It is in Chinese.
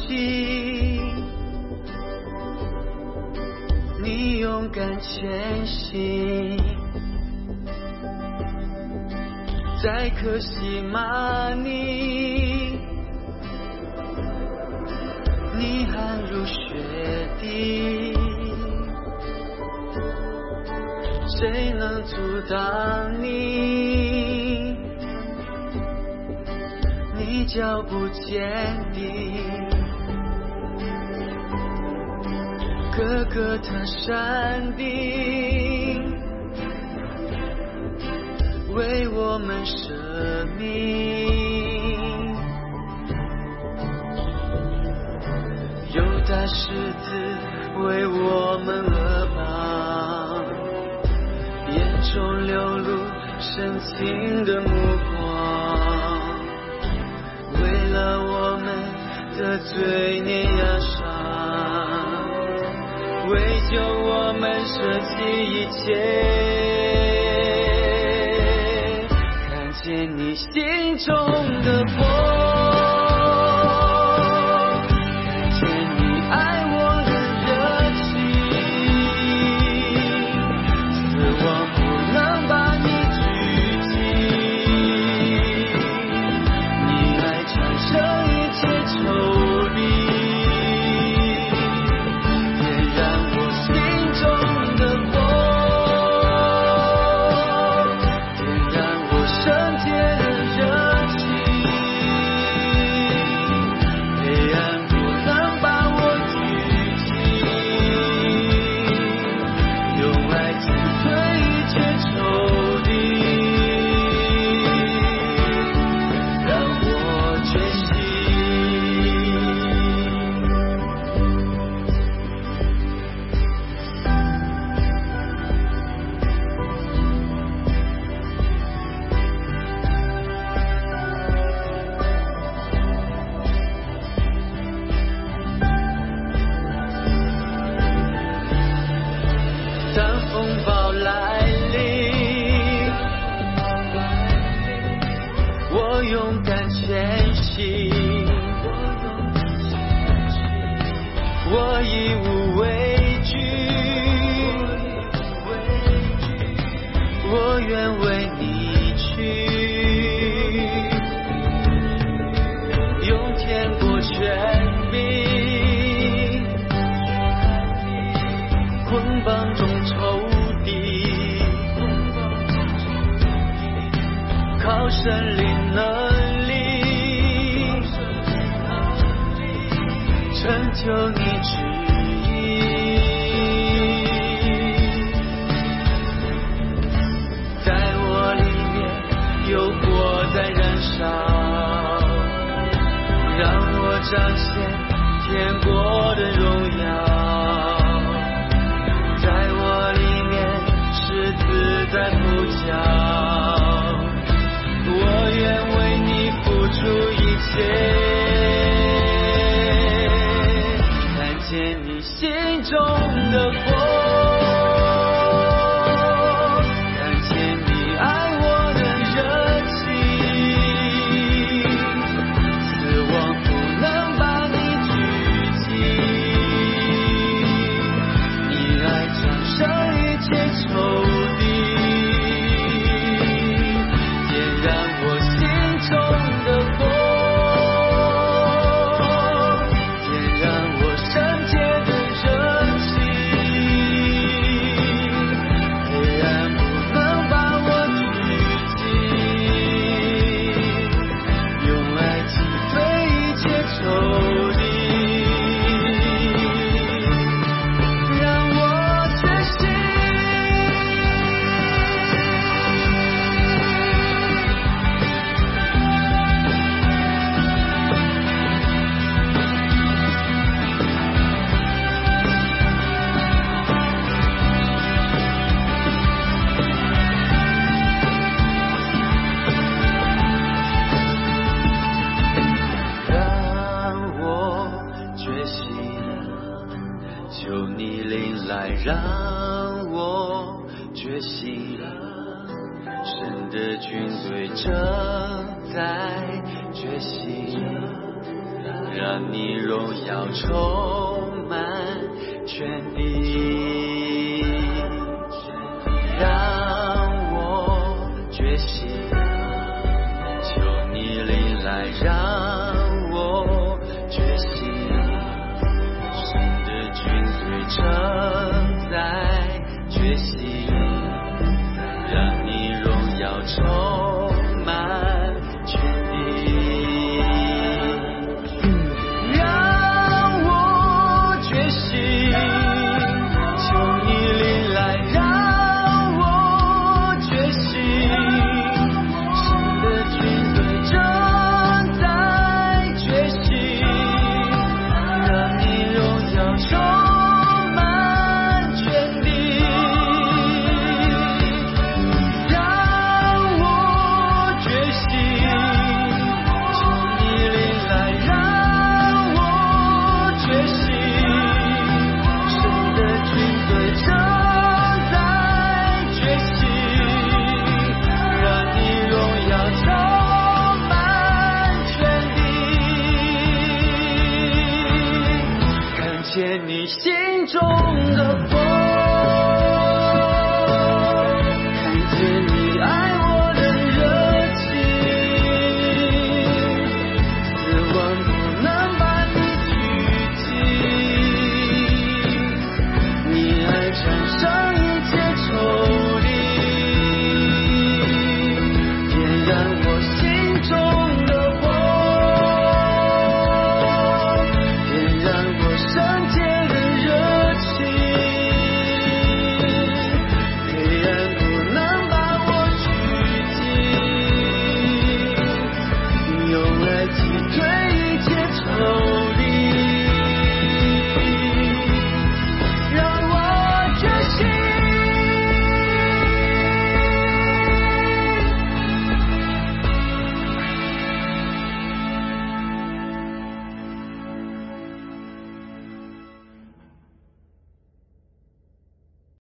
息，你勇敢前行。再可惜吗你汗如雪滴，谁能阻挡你？你脚步坚定，哥哥他山顶，为我们舍命。犹大狮子为我们而绑，眼中流露深情的目光，为了我们的罪孽压伤，为救我们舍弃一切，看见你心中的光。我义无畏惧，我愿为你去，用天国权柄，捆绑中仇敌，靠神灵能力成就你旨意，在我里面有火在燃烧，让我彰显天国的荣耀，在我里面狮子在呼叫，我愿为你付出一切，见你心中的光，看见你爱我的热情，死亡不能把你拘禁，你爱战胜一切仇敌，点燃我心中的光。让我觉醒了，神的军队正在觉醒了， 让你荣耀充满全地，让我觉醒，求你临来，让我觉醒，神的军队正在觉醒，让你荣耀充满全地。见你心中的光。